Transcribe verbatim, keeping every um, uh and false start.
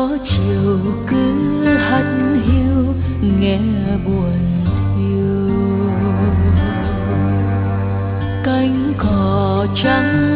gió chiều cứ hắt hiu nghe buồn thiêu. Cánh cỏ trắng